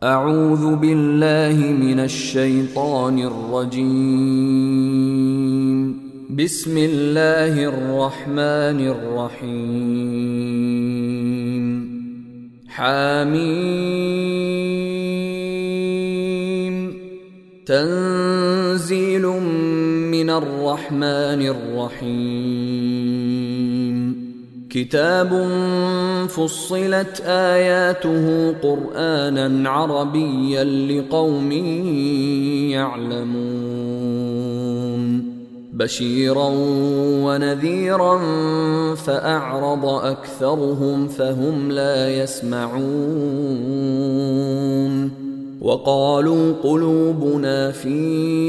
أعوذ بالله من الشيطان الرجيم. بسم الله الرحمن الرحيم. حميم. تنزيل من الرحمن الرحيم. كتاب فصلت آياته قرآنا عربيا لقوم يعلمون بشيرا ونذيرا فأعرض أكثرهم فهم لا يسمعون وقالوا قلوبنا في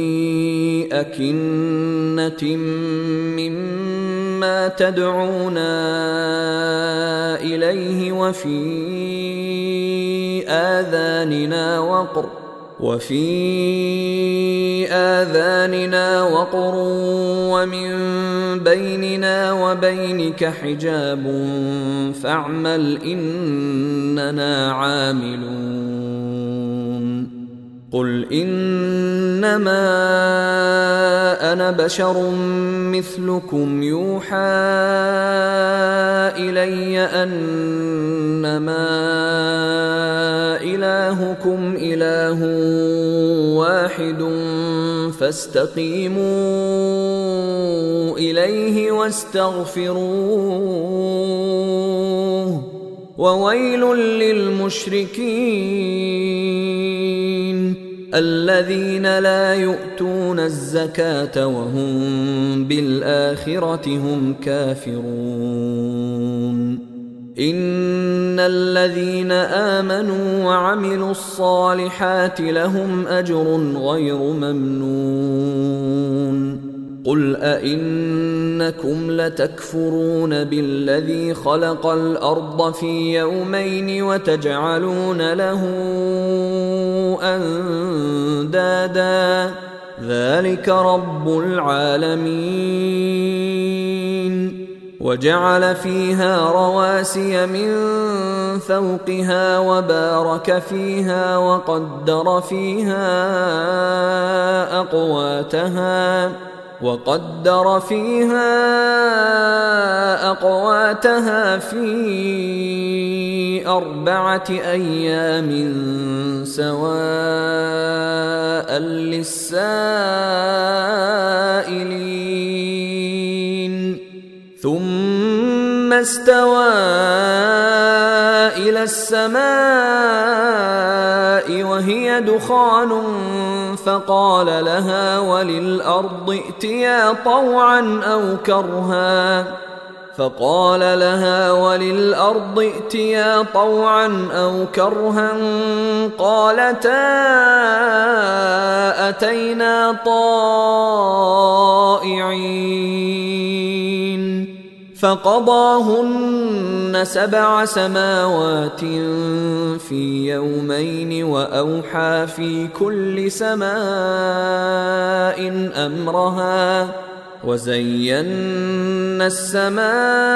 أكنة مما تدعونا إليه وفي آذاننا وقر ومن بيننا وبينك حجاب فاعمل إننا عاملون. قل إنما أنا بشر مثلكم يوحى إلي أنما إلهكم إله واحد فاستقيموا إليه واستغفروه وويل للمشركين الذين لا يؤتون الزكاة وهم بالآخرة هم كافرون. إن الذين آمنوا وعملوا الصالحات لهم أجر غير ممنون. قل أئنكم لتكفرون بالذي خلق الأرض في يومين وتجعلون له أندادا ذلك رب العالمين. وجعل فيها رواسي من فوقها وبارك فيها وقدر فيها أقواتها في 4 أيام سواء للسائلين. ثم استوى إلى السماء وهي دخان فقال لها وللأرض ائتيا طوعا أو كرها قالتا أتينا طائعين. فقضاهن 7 سماوات في يومين وأوحى في كل سماء أمرها وزينا السماء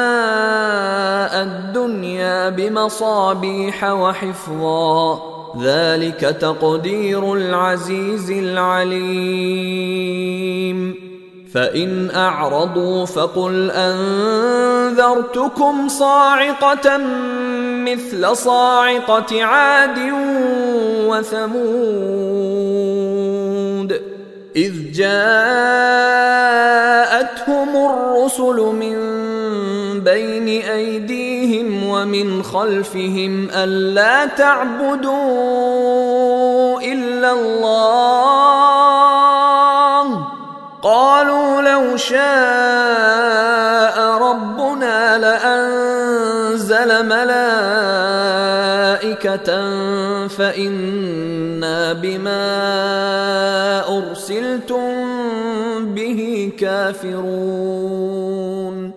الدنيا بمصابيح وحفظا ذلك تقدير العزيز العليم. فإن أعرضوا فقل أنذرتكم صاعقة مثل صاعقة عاد وثمود إذ جاءتهم الرسل من بين أيديهم ومن خلفهم ألا تعبدوا إلا الله قالوا لو شاء ربنا لأنزل ملائكة فإنا بما أرسلتم به كافرون.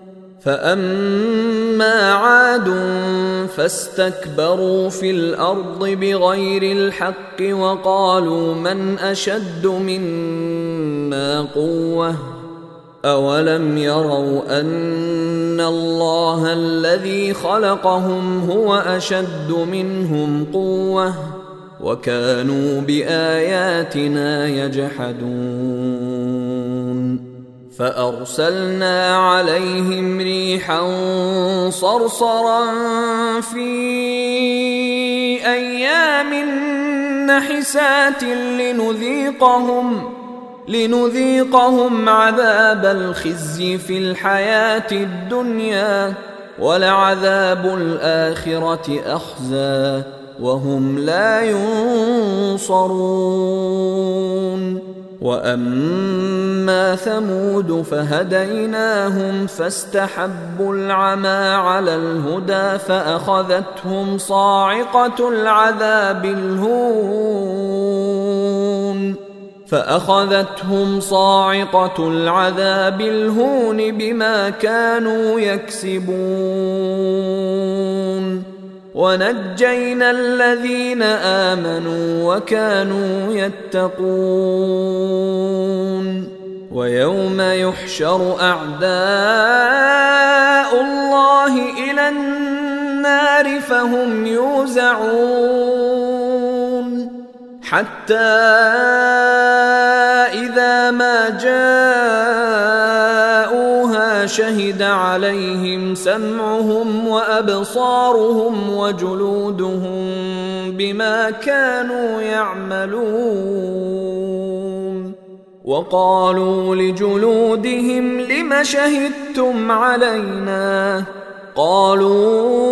فأما عاد فاستكبروا في الأرض بغير الحق وقالوا من أشد منا قوة أولم يروا أن الله الذي خلقهم هو أشد منهم قوة وكانوا بآياتنا يجحدون فأرسلنا عليهم ريحا صرصرا في أيام نحسات لنذيقهم عذاب الخزي في الحياة الدنيا ولعذاب الآخرة أخزى وهم لا ينصرون وأما ثمود فهديناهم فاستحبوا العمى على الهدى فأخذتهم صاعقة العذاب الهون بما كانوا يكسبون ونجينا الذين آمنوا وكانوا يتقون ويوم يحشر أعداء الله إلى النار فهم يوزعون حتى إذا ما جاءوها شهد عليهم سمعهم وأبصارهم وجلودهم بما كانوا يعملون وقالوا لجلودهم لم شهدتم علينا قالوا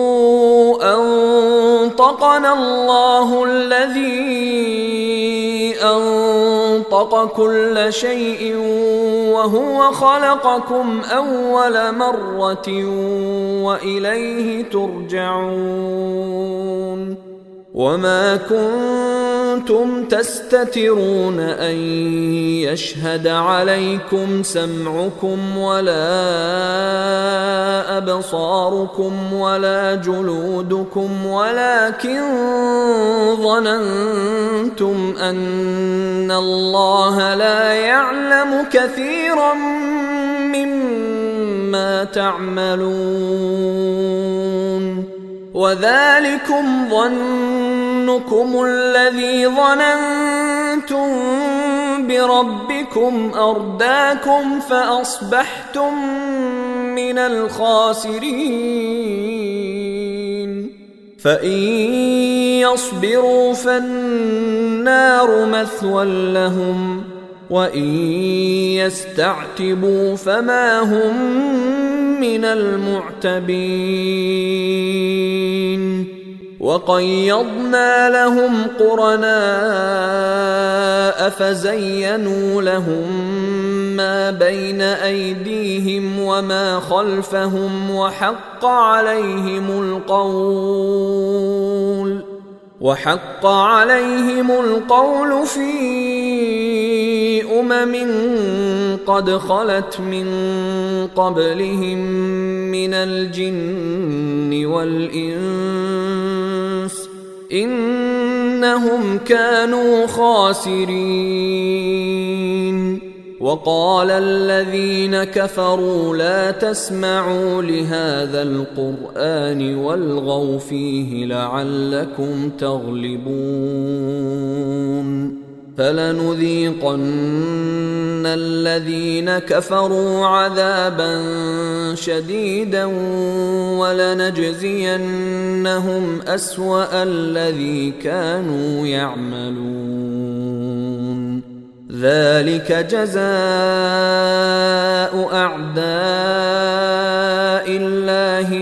أنطقنا الله الذي أنطق كل شيء وهو خلقكم أول مرة وإليه ترجعون وما كنتم تستترون أن يشهد عليكم سمعكم ولا أبصاركم ولا جلودكم ولكن ظننتم أن الله لا يعلم كثيرا مما تعملون وذلكم ظنكم الذي ظننتم بربكم أرداكم فأصبحتم من الخاسرين فإن يصبروا فالنار مثوى لهم وإن يستعتبوا فما هم من المعتبين وقيضنا لهم قرناء فزينوا لهم ما بين أيديهم وما خلفهم وحق عليهم القول في قد خلت من قبلهم من الجن والإنس إنهم كانوا خاسرين وقال الذين كفروا لا تسمعوا لهذا القرآن والغوا فيه لعلكم تغلبون فلنذيقن الذين كفروا عذابا شديدا ولنجزينهم أسوأ الذي كانوا يعملون ذلك جزاء أعداء الله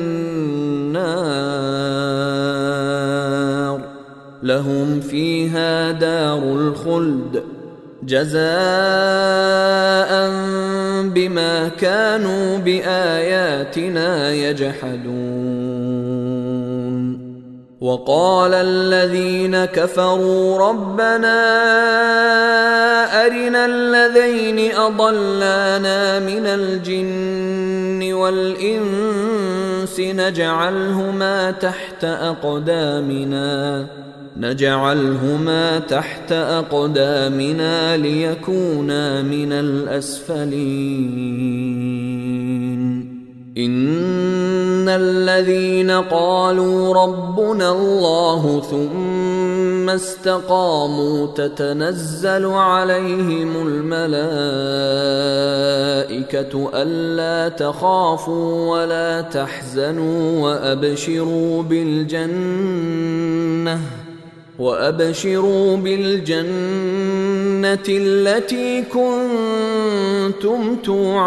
النار لهم فيها دار الخلد جزاء بما كانوا بآياتنا يجحدون وقال الذين كفروا ربنا أرنا الذين أضلانا من الجن والإنس نجعلهما تحت أقدامنا ليكونا من الأسفلين إن الذين قالوا ربنا الله ثم استقاموا تتنزل عليهم الملائكة ألا تخافوا ولا تحزنوا وأبشروا بالجنة التي كنتم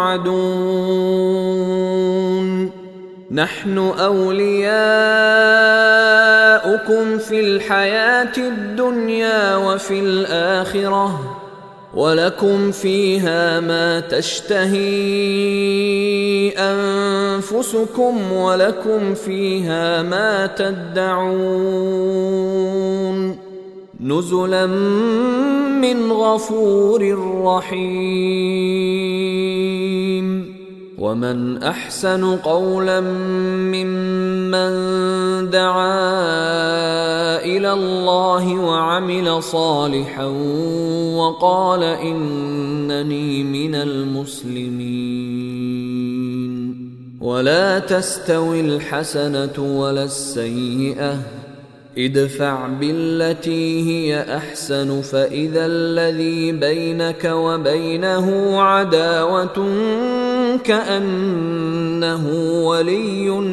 توعدون نحن أولياؤكم في الحياة الدنيا وفي الآخرة ولكم فيها ما تشتهي أنفسكم ولكم فيها ما تدعون نزلا من غفور رحيم ومن أحسن قولا ممن دعا إلى الله وعمل صالحا وقال إنني من المسلمين ولا تستوي الحسنة ولا السيئة ادفع بالتي هي أحسن فإذا الذي بينك وبينه عداوة كأنه ولي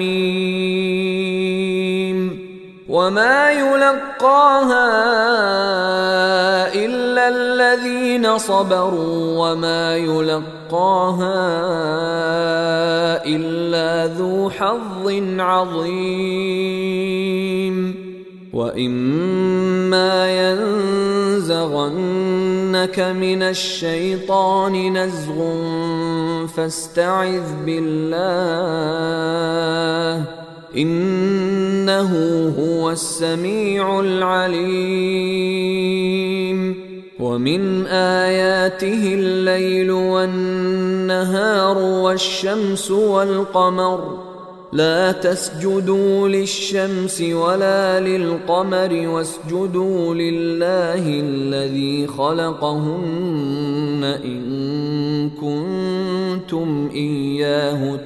حميم وما يلقاها إلا الذين صبروا وما يلقاها إلا ذو حظ عظيم وإما ينزغنك من الشيطان نزغ فاستعذ بالله إنه هو السميع العليم ومن آياته الليل والنهار والشمس والقمر لا تسجدوا للشمس ولا للقمر واسجدوا لله الذي خلقهن إن كنتم إياه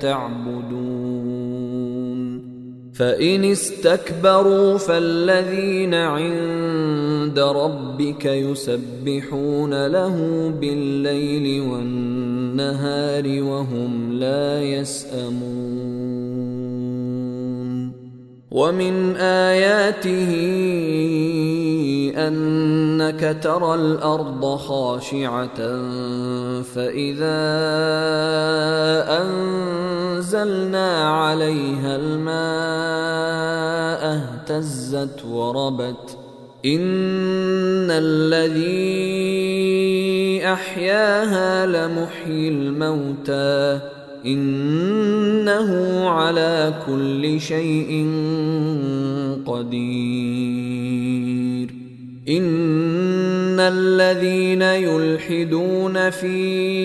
تعبدون فإن استكبروا فالذين عند ربك يسبحون له بالليل والنهار وهم لا يسأمون ومن آياته أنك ترى الأرض خاشعة فإذا أنزلنا عليها الماء اهتزت وربت إن الذي أحياها لمحيي الموتى إنه على كل شيء قدير إن الذين يلحدون في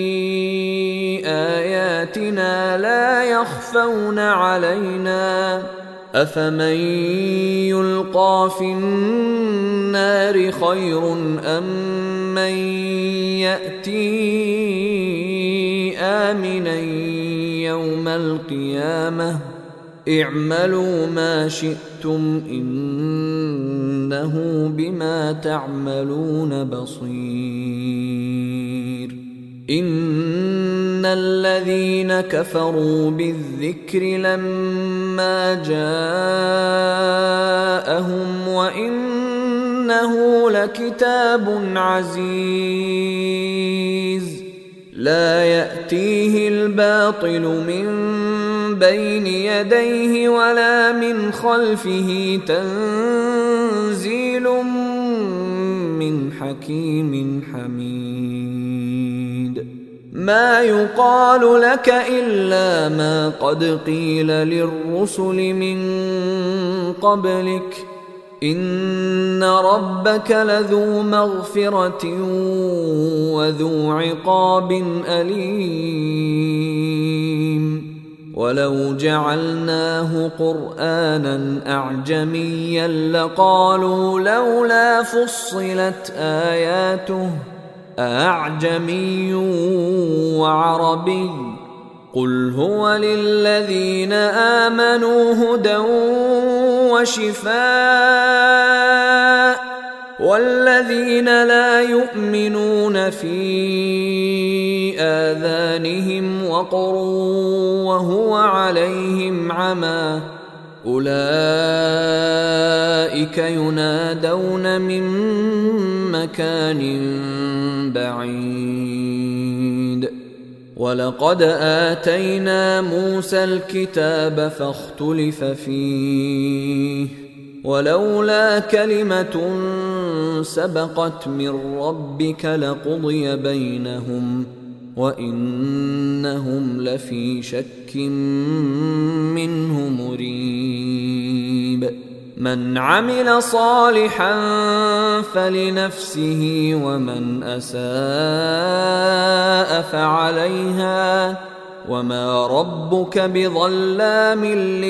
آياتنا لا يخفون علينا أفمن يلقى في النار خير أم من يأتي آمنا يوم القيامة اعملوا ما شئتم إنه بما تعملون بصير إن الذين كفروا بالذكر لما جاءهم وإنه لكتاب عزيز لا يأتيه الباطل من بين يديه ولا من خلفه تنزيل من حكيم حميد ما يقال لك إلا ما قد قيل للرسل من قبلك إن ربك لذو مغفرة وذو عقاب أليم ولو جعلناه قرآنا أعجميا لقالوا لولا فصلت آياته أعجمي وعربي قل هو للذين آمنوا هدى وشفاء، والذين لا يؤمنون في آذانهم وقر وهو عليهم عمى أولئك ينادون من مكان بعيد. ولقد آتينا موسى الكتاب فاختلف فيه، ولولا كلمة سبقت من ربك لقضي بينهم وإنهم لفي شك منه مريب. من عمل صالحا فلنفسه ومن أساء فعليها وما ربك بظلام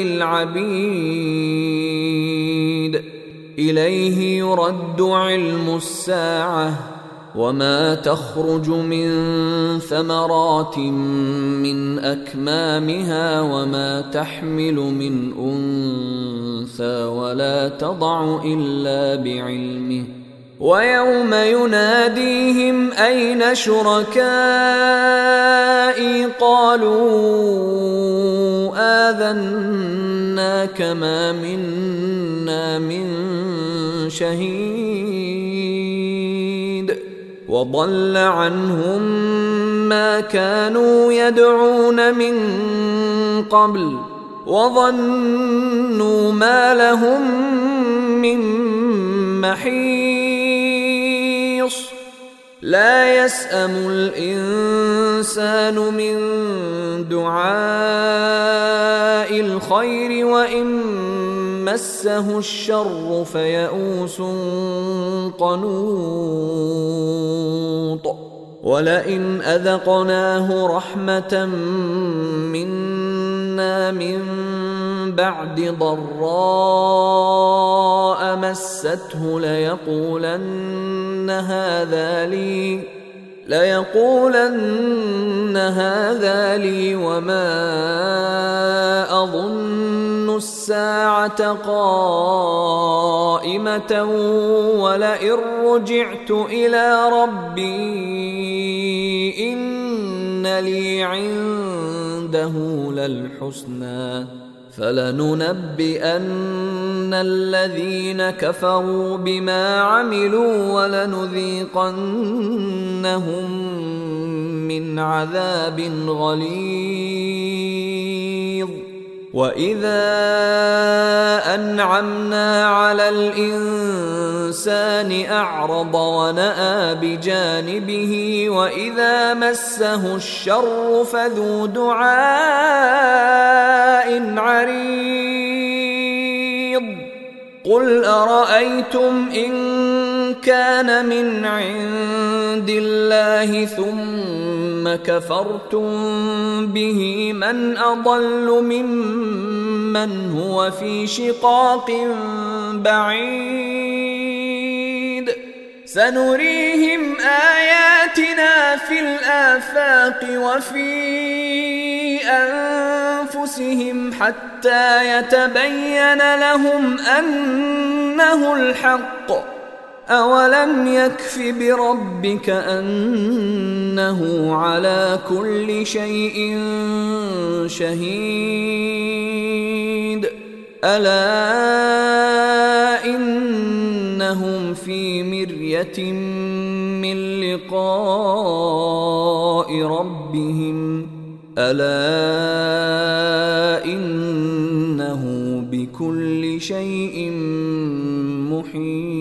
للعبيد. إليه يرد علم الساعة وما تخرج من ثمرات من أكمامها وما تحمل من أنثى ولا تضع إلا بعلمه. ويوم يناديهم أين شركائي قالوا آذناك ما منا من شهيد. وضل عنهم ما كانوا يدعون من قبل وظنوا ما لهم من محيص. لا يسأم الإنسان من دعاء الخير وإن مسه الشر فيئوس قنوط. ولئن أذقناه رحمة منا من بعد ضراء مسته ليقولن هذا لي وما أظن الساعة قائمة ولئن رجعت إلى ربي إن لي عنده للحسنى فلننبئن الذين كفروا بما عملوا ولنذيقنهم من عذاب غليظ. وإذا أنعمنا على الإنسان أعرض ونأى بجانبه وإذا مسه الشر فذو دعاء عريض. قل أرأيتم إن كان من عند الله ثم كفرتم به من أضل ممن هو في شقاق بعيد. سنريهم آياتنا في الآفاق وفي أنفسهم حتى يتبين لهم أنه الحق. أولم يكف بربك أنه على كل شيء شهيد. ألا إنهم في مرية من لقاء ربهم ألا إنه بكل شيء محيط.